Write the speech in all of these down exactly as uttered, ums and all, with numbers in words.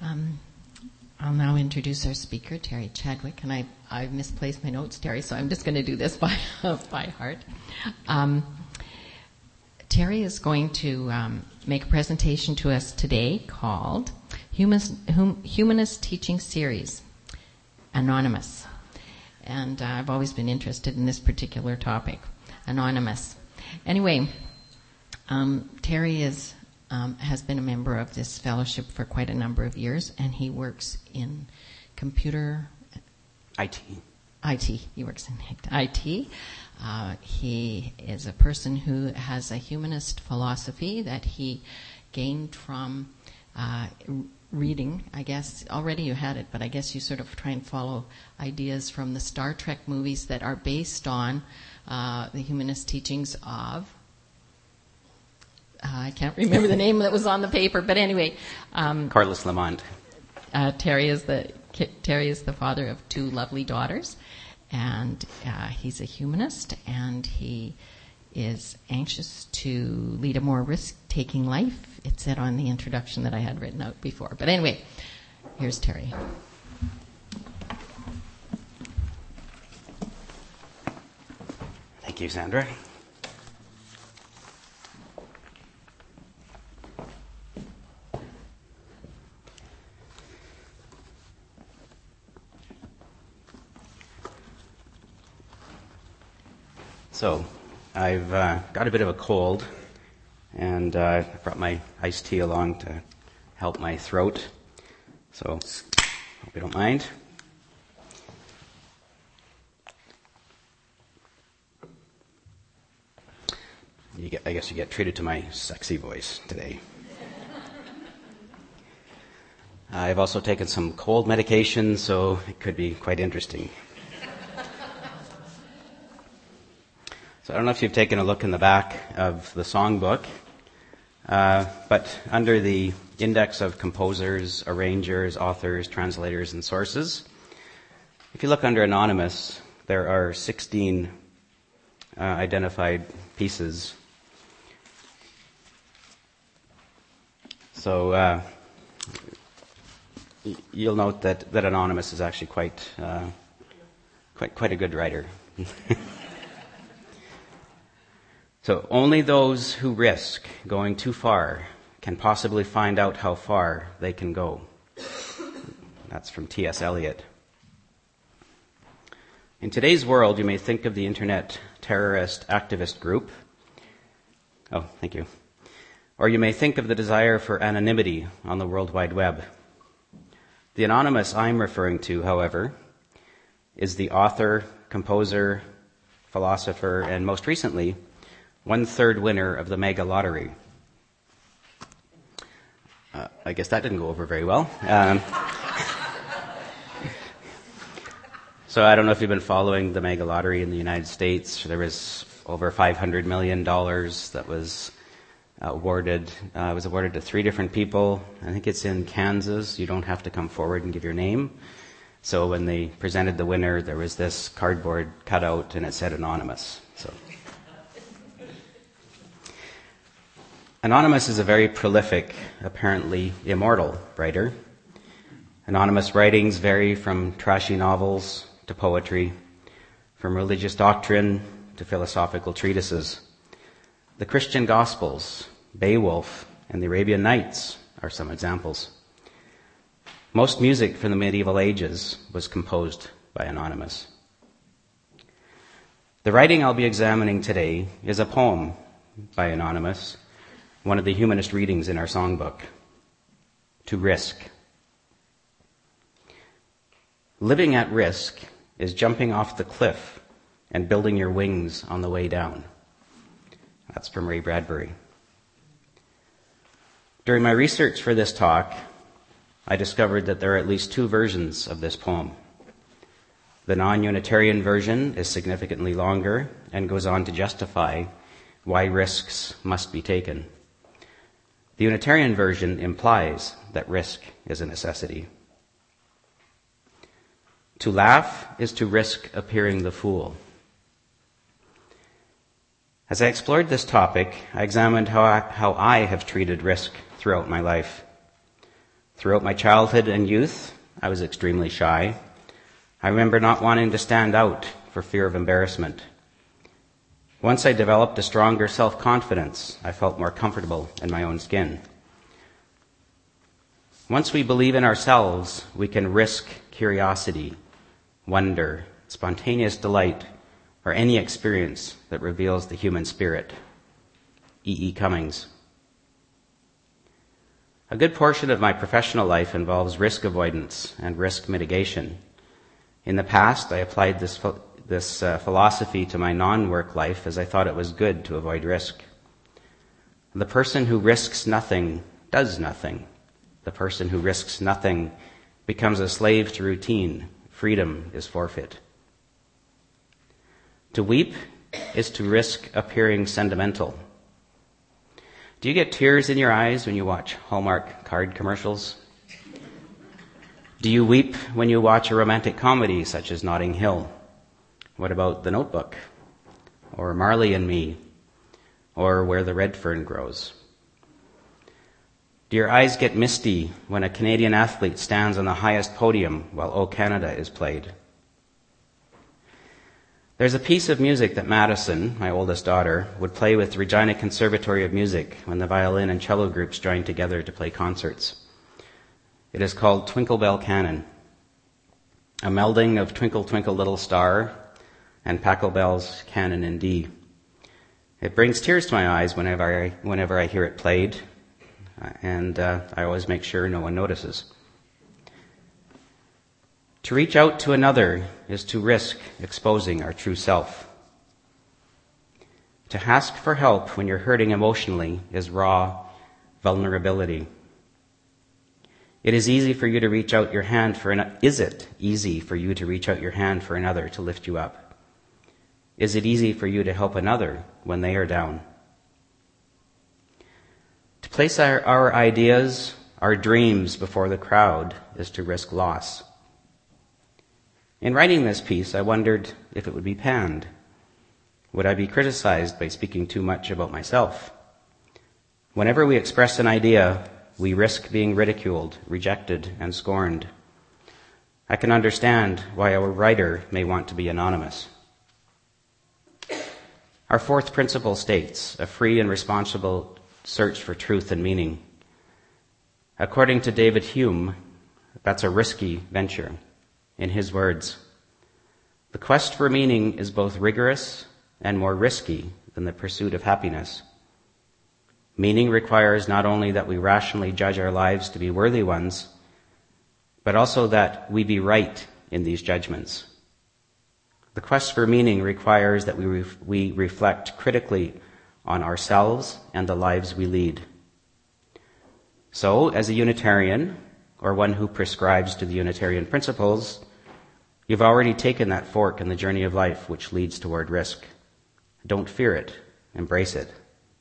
Um, I'll now introduce our speaker, Terry Chadwick, and I I misplaced my notes, Terry, so I'm just going to do this by by heart. Um, Terry is going to um, make a presentation to us today called Humanist, hum, Humanist Teaching Series, Anonymous. And uh, I've always been interested in this particular topic, Anonymous. Anyway, um, Terry is um, has been a member of this fellowship for quite a number of years, and he works in computer... I T. I T. He works in I T. Uh, he is a person who has a humanist philosophy that he gained from uh, reading. I guess already you had it, but I guess you sort of try and follow ideas from the Star Trek movies that are based on uh, the humanist teachings of... Uh, I can't remember the name that was on the paper, but anyway... Um, Carlos Lamont. Uh, Terry is the Terry is the father of two lovely daughters, and uh, he's a humanist, and he is anxious to lead a more risk-taking life. It said on the introduction that I had written out before. But anyway, here's Terry. Thank you, Sandra. So, I've uh, got a bit of a cold, and uh, I brought my iced tea along to help my throat. So, hope you don't mind. You get, I guess you get treated to my sexy voice today. I've also taken some cold medication, so it could be quite interesting. So I don't know if you've taken a look in the back of the songbook, uh, but under the index of composers, arrangers, authors, translators, and sources, if you look under Anonymous, there are sixteen uh, identified pieces. So uh, y- you'll note that, that Anonymous is actually quite uh, quite quite a good writer. So only those who risk going too far can possibly find out how far they can go. That's from T S Eliot. In today's world, you may think of the internet terrorist activist group. Oh, thank you. Or you may think of the desire for anonymity on the World Wide Web. The Anonymous I'm referring to, however, is the author, composer, philosopher, and most recently, one-third winner of the Mega Lottery. Uh, I guess that didn't go over very well. Um, so I don't know if you've been following the Mega Lottery in the United States. There was over five hundred million dollars that was awarded. Uh, was awarded to three different people. I think it's in Kansas. You don't have to come forward and give your name. So when they presented the winner, there was this cardboard cutout, and it said Anonymous. So. Anonymous is a very prolific, apparently immortal writer. Anonymous writings vary from trashy novels to poetry, from religious doctrine to philosophical treatises. The Christian Gospels, Beowulf, and the Arabian Nights are some examples. Most music from the medieval ages was composed by Anonymous. The writing I'll be examining today is a poem by Anonymous, one of the humanist readings in our songbook, To Risk. Living at risk is jumping off the cliff and building your wings on the way down. That's from Ray Bradbury. During my research for this talk, I discovered that there are at least two versions of this poem. The non-Unitarian version is significantly longer and goes on to justify why risks must be taken. The Unitarian version implies that risk is a necessity. To laugh is to risk appearing the fool. As I explored this topic, I examined how I, how I have treated risk throughout my life. Throughout my childhood and youth, I was extremely shy. I remember not wanting to stand out for fear of embarrassment. Once I developed a stronger self-confidence, I felt more comfortable in my own skin. Once we believe in ourselves, we can risk curiosity, wonder, spontaneous delight, or any experience that reveals the human spirit. E E. Cummings. A good portion of my professional life involves risk avoidance and risk mitigation. In the past, I applied this this uh, philosophy to my non-work life as I thought it was good to avoid risk. The person who risks nothing does nothing. The person who risks nothing becomes a slave to routine. Freedom is forfeit. To weep is to risk appearing sentimental. Do you get tears in your eyes when you watch Hallmark card commercials? Do you weep when you watch a romantic comedy such as Notting Hill? What about The Notebook? Or Marley and Me? Or Where the Red Fern Grows? Do your eyes get misty when a Canadian athlete stands on the highest podium while O Canada is played? There's a piece of music that Madison, my oldest daughter, would play with Regina Conservatory of Music when the violin and cello groups joined together to play concerts. It is called Twinkle Bell Canon, a melding of Twinkle Twinkle Little Star and Pachelbel's Canon in D. It brings tears to my eyes whenever I, whenever I hear it played, and uh, I always make sure no one notices. To reach out to another is to risk exposing our true self. To ask for help when you're hurting emotionally is raw vulnerability. It is easy for you to reach out your hand for an, is it easy for you to reach out your hand for another to lift you up? Is it easy for you to help another when they are down? To place our, our ideas, our dreams before the crowd is to risk loss. In writing this piece, I wondered if it would be panned. Would I be criticized by speaking too much about myself? Whenever we express an idea, we risk being ridiculed, rejected, and scorned. I can understand why our writer may want to be anonymous. Our fourth principle states, a free and responsible search for truth and meaning. According to David Hume, that's a risky venture. In his words, the quest for meaning is both rigorous and more risky than the pursuit of happiness. Meaning requires not only that we rationally judge our lives to be worthy ones, but also that we be right in these judgments. The quest for meaning requires that we, ref- we reflect critically on ourselves and the lives we lead. So, as a Unitarian, or one who prescribes to the Unitarian principles, you've already taken that fork in the journey of life which leads toward risk. Don't fear it. Embrace it.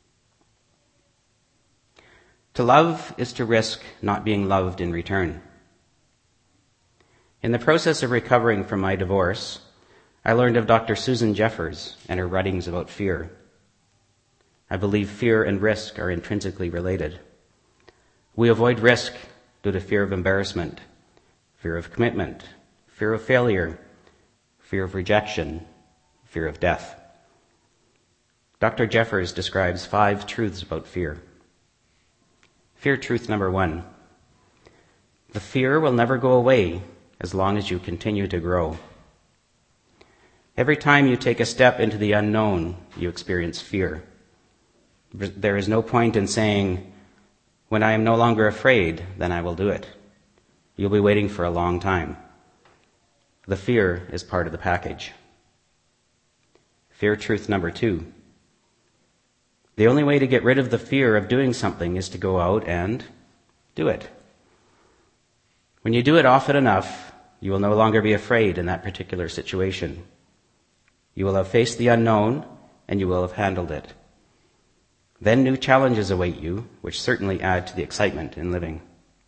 To love is to risk not being loved in return. In the process of recovering from my divorce, I learned of Doctor Susan Jeffers and her writings about fear. I believe fear and risk are intrinsically related. We avoid risk due to fear of embarrassment, fear of commitment, fear of failure, fear of rejection, fear of death. Doctor Jeffers describes five truths about fear. Fear truth number one. The fear will never go away as long as you continue to grow. Every time you take a step into the unknown, you experience fear. There is no point in saying, when I am no longer afraid, then I will do it. You'll be waiting for a long time. The fear is part of the package. Fear truth number two. The only way to get rid of the fear of doing something is to go out and do it. When you do it often enough, you will no longer be afraid in that particular situation. You will have faced the unknown, and you will have handled it. Then new challenges await you, which certainly add to the excitement in living.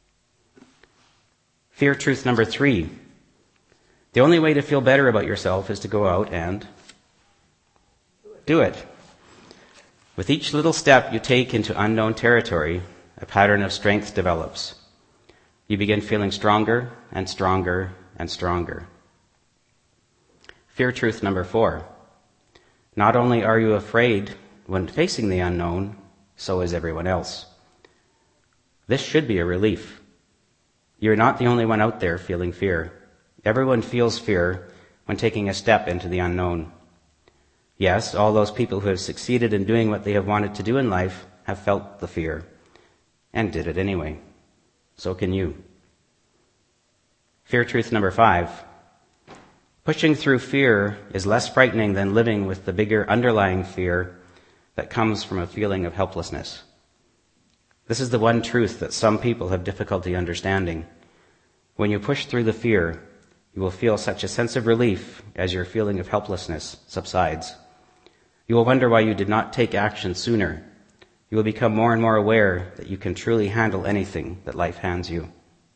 Fear truth number three. The only way to feel better about yourself is to go out and do it. With each little step you take into unknown territory, a pattern of strength develops. you begin feeling stronger and stronger and stronger. Fear truth number four. Not only are you afraid when facing the unknown, so is everyone else. This should be a relief. You're not the only one out there feeling fear. Everyone feels fear when taking a step into the unknown. Yes, all those people who have succeeded in doing what they have wanted to do in life have felt the fear and did it anyway. So can you. Fear truth number five. Pushing through fear is less frightening than living with the bigger underlying fear that comes from a feeling of helplessness. This is the one truth that some people have difficulty understanding. When you push through the fear, you will feel such a sense of relief as your feeling of helplessness subsides. You will wonder why you did not take action sooner. You will become more and more aware that you can truly handle anything that life hands you.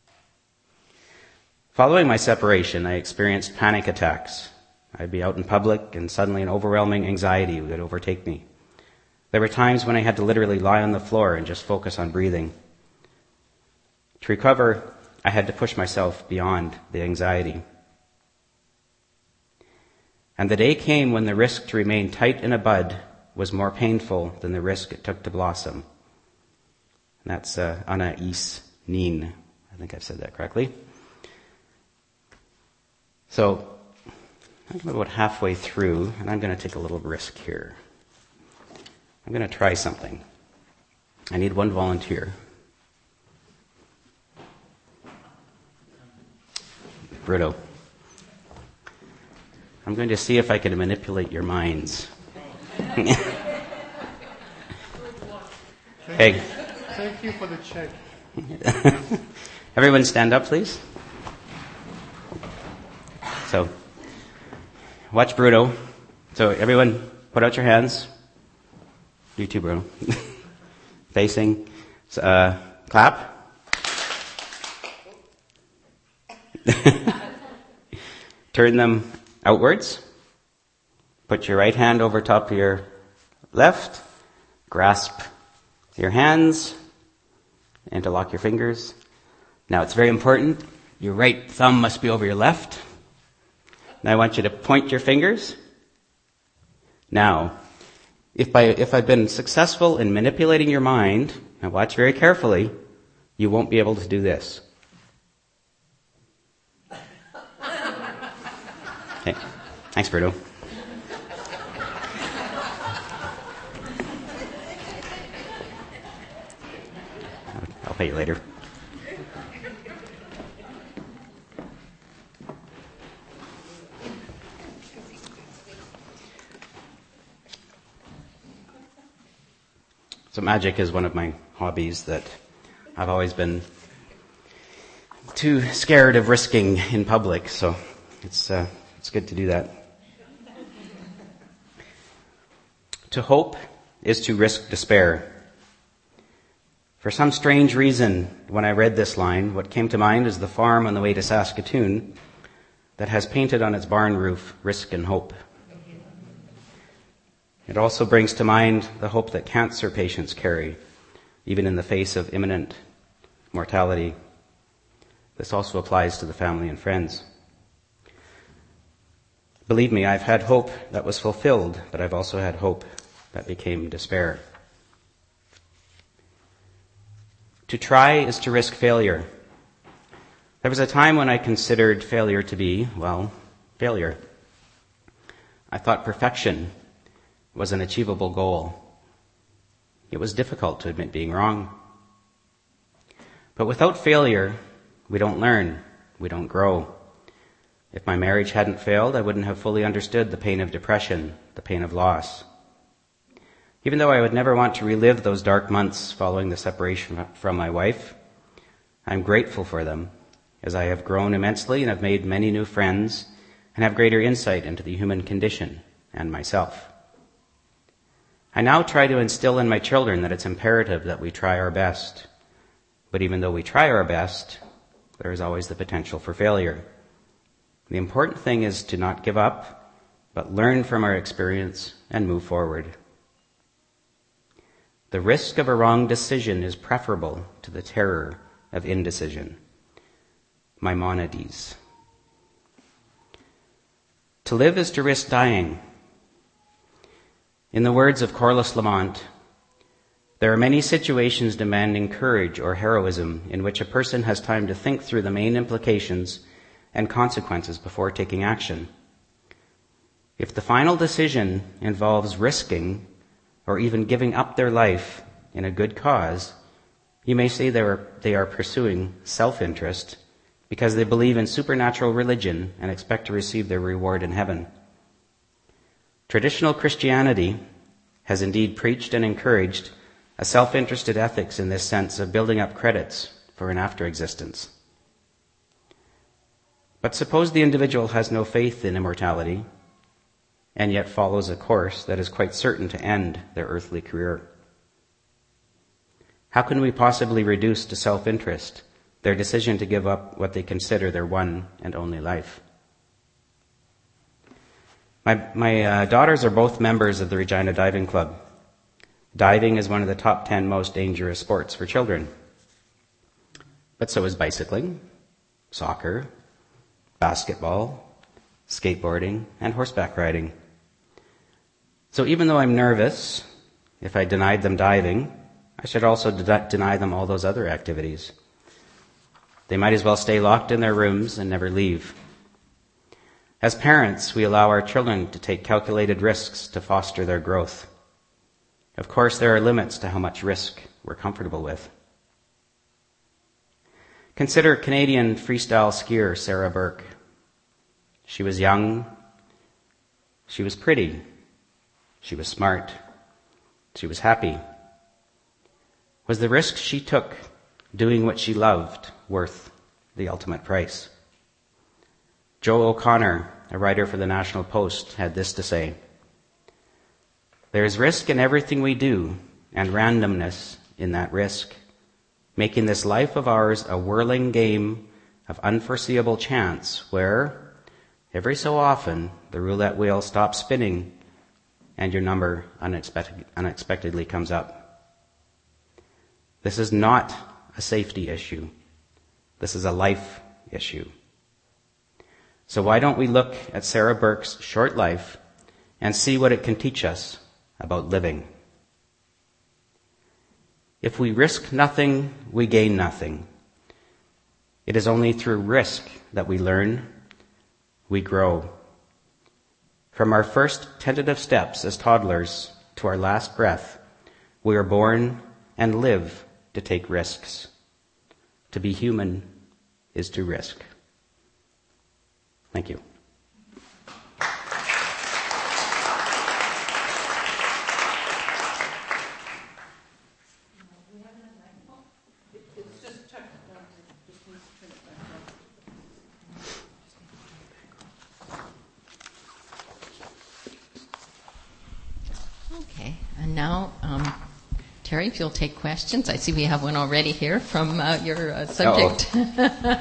Following my separation, I experienced panic attacks. I'd be out in public and suddenly an overwhelming anxiety would overtake me. There were times when I had to literally lie on the floor and just focus on breathing. To recover, I had to push myself beyond the anxiety. And the day came when the risk to remain tight in a bud was more painful than the risk it took to blossom. And that's uh, Anais Nin. I think I've said that correctly. So, I'm about halfway through, and I'm going to take a little risk here. I'm going to try something. I need one volunteer. Bruno. I'm going to see if I can manipulate your minds. Hey. Thank you for the check. Everyone stand up, please. So, watch Bruno. So everyone put out your hands. You too, Bruno. Facing. Uh, clap. Turn them outwards. Put your right hand over top of your left. Grasp your hands. Interlock your fingers. Now it's very important. Your right thumb must be over your left. Now I want you to point your fingers. Now, if I, if I've been successful in manipulating your mind, now watch very carefully, you won't be able to do this. Okay. Thanks, Bruno. I'll pay you later. So magic is one of my hobbies that I've always been too scared of risking in public, so it's uh, it's good to do that. To hope is to risk despair. For some strange reason, when I read this line, what came to mind is the farm on the way to Saskatoon that has painted on its barn roof, "Risk and Hope." It also brings to mind the hope that cancer patients carry, even in the face of imminent mortality. This also applies to the family and friends. Believe me, I've had hope that was fulfilled, but I've also had hope that became despair. To try is to risk failure. There was a time when I considered failure to be, well, failure. I thought perfection was an achievable goal. It was difficult to admit being wrong. But without failure, we don't learn, we don't grow. If my marriage hadn't failed, I wouldn't have fully understood the pain of depression, the pain of loss. Even though I would never want to relive those dark months following the separation from my wife, I'm grateful for them, as I have grown immensely and have made many new friends and have greater insight into the human condition and myself. I now try to instill in my children that it's imperative that we try our best. But even though we try our best, there is always the potential for failure. The important thing is to not give up, but learn from our experience and move forward. The risk of a wrong decision is preferable to the terror of indecision. Maimonides. To live is to risk dying. In the words of Corliss Lamont, there are many situations demanding courage or heroism in which a person has time to think through the main implications and consequences before taking action. If the final decision involves risking or even giving up their life in a good cause, you may say they are, they are pursuing self-interest because they believe in supernatural religion and expect to receive their reward in heaven. Traditional Christianity has indeed preached and encouraged a self-interested ethics in this sense of building up credits for an after-existence. But suppose the individual has no faith in immortality and yet follows a course that is quite certain to end their earthly career. How can we possibly reduce to self-interest their decision to give up what they consider their one and only life? My, my uh, daughters are both members of the Regina Diving Club. Diving is one of the top ten most dangerous sports for children. But so is bicycling, soccer, basketball, skateboarding, and horseback riding. So even though I'm nervous, if I denied them diving, I should also de- deny them all those other activities. They might as well stay locked in their rooms and never leave. As parents, we allow our children to take calculated risks to foster their growth. Of course, there are limits to how much risk we're comfortable with. Consider Canadian freestyle skier Sarah Burke. She was young. She was pretty. She was smart. She was happy. Was the risk she took doing what she loved worth the ultimate price? Joe O'Connor, a writer for the National Post, had this to say: "There is risk in everything we do, and randomness in that risk, making this life of ours a whirling game of unforeseeable chance where, every so often, the roulette wheel stops spinning and your number unexpected, unexpectedly comes up. This is not a safety issue. This is a life issue. So why don't we look at Sarah Burke's short life and see what it can teach us about living? If we risk nothing, we gain nothing. It is only through risk that we learn, we grow. From our first tentative steps as toddlers to our last breath, we are born and live to take risks. To be human is to risk." Thank you. Okay, and now, um, Terry, if you'll take questions. I see we have one already here from uh, your uh, subject. I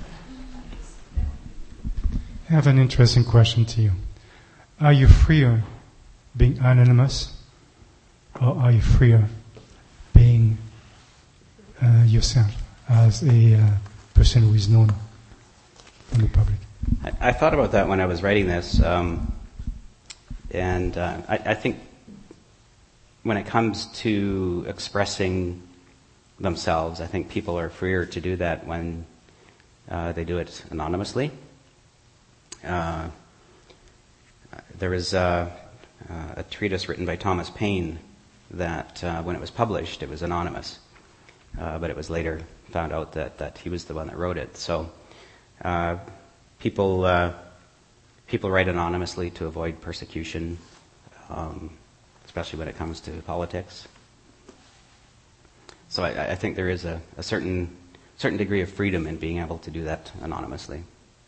have an interesting question to you. Are you freer being anonymous, or are you freer being uh, yourself as a uh, person who is known from the public? I, I thought about that when I was writing this, um, and uh, I, I think when it comes to expressing themselves, I think people are freer to do that when uh, they do it anonymously. Uh, there was uh, uh, a treatise written by Thomas Paine that uh, when it was published, it was anonymous. Uh, but it was later found out that, that he was the one that wrote it. So uh, people uh, people write anonymously to avoid persecution, um, especially when it comes to politics. So I, I think there is a, a certain certain degree of freedom in being able to do that anonymously.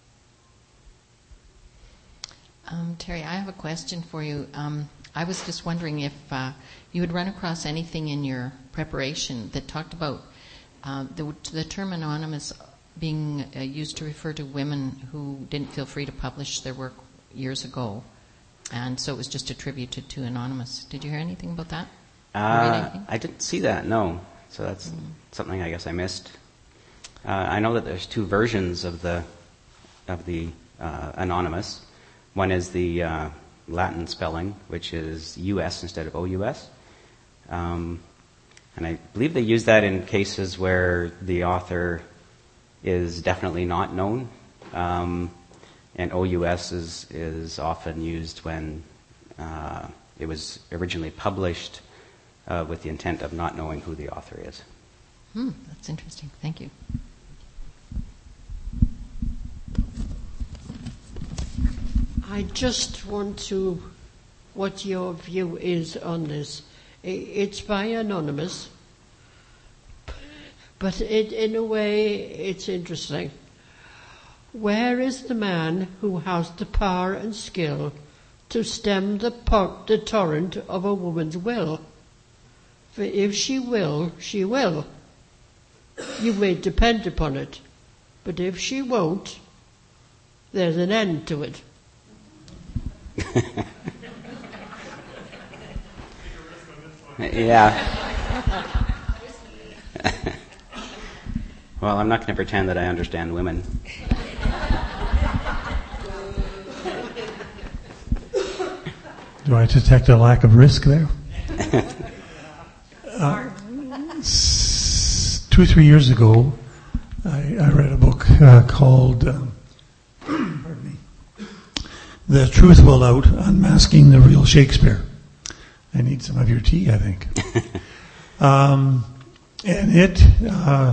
Um, Terry, I have a question for you. Um, I was just wondering if uh, you had run across anything in your preparation that talked about uh, the, the term anonymous being uh, used to refer to women who didn't feel free to publish their work years ago, and so it was just attributed to anonymous. Did you hear anything about that? Uh, I didn't see that, no. So that's mm. something I guess I missed. Uh, I know that there's two versions of the of the uh, anonymous. One is the uh, Latin spelling, which is U S instead of O U S. Um, and I believe they use that in cases where the author is definitely not known. Um, and O U S is, is often used when uh, it was originally published uh, with the intent of not knowing who the author is. Hmm, that's interesting. Thank you. I just want to, what your view is on this. It's by Anonymous, but it, in a way it's interesting. Where is the man who has the power and skill to stem the, por- the torrent of a woman's will? For if she will, she will. You may depend upon it. But if she won't, there's an end to it. Yeah. Well, I'm not going to pretend that I understand women. Do I detect a lack of risk there? uh, s- two or three years ago, I, I read a book uh, called um, pardon me, The Truth Will Out, Unmasking the Real Shakespeare. I need some of your tea, I think. um, and it uh,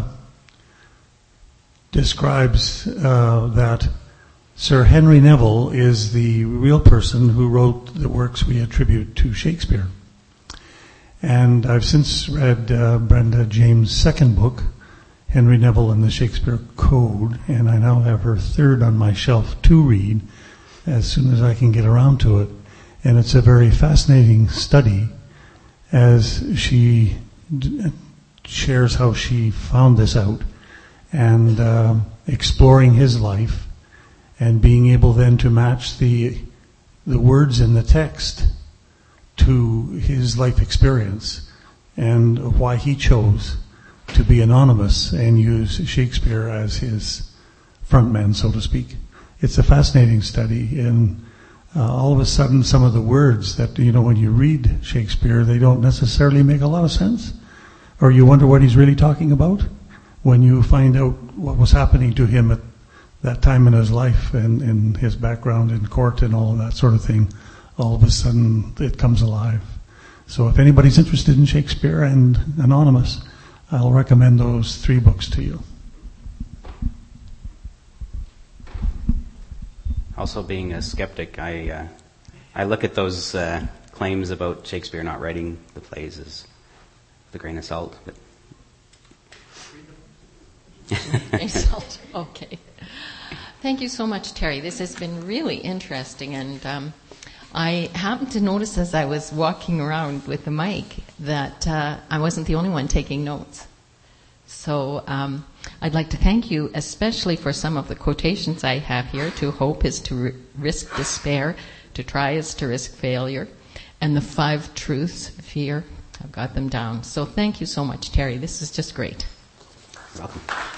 describes uh, that Sir Henry Neville is the real person who wrote the works we attribute to Shakespeare. And I've since read uh, Brenda James' second book, Henry Neville and the Shakespeare Code, and I now have her third on my shelf to read as soon as I can get around to it. And it's a very fascinating study as she d- shares how she found this out and uh, exploring his life and being able then to match the the words in the text to his life experience and why he chose to be anonymous and use Shakespeare as his frontman, so to speak. It's a fascinating study, and uh, all of a sudden some of the words that, you know, when you read Shakespeare, they don't necessarily make a lot of sense, or you wonder what he's really talking about when you find out what was happening to him at that time in his life and, and his background in court and all of that sort of thing. All of a sudden it comes alive. So if anybody's interested in Shakespeare and Anonymous, I'll recommend those three books to you. Also, being a skeptic, I uh, I look at those uh, claims about Shakespeare not writing the plays as with a grain of salt. But Grain of salt. Okay. Thank you so much, Terry. This has been really interesting, and um, I happened to notice as I was walking around with the mic that uh, I wasn't the only one taking notes. So um, I'd like to thank you, especially for some of the quotations I have here. To hope is to r- risk despair, to try is to risk failure, and the five truths, fear, I've got them down. So thank you so much, Terry. This is just great. You're welcome.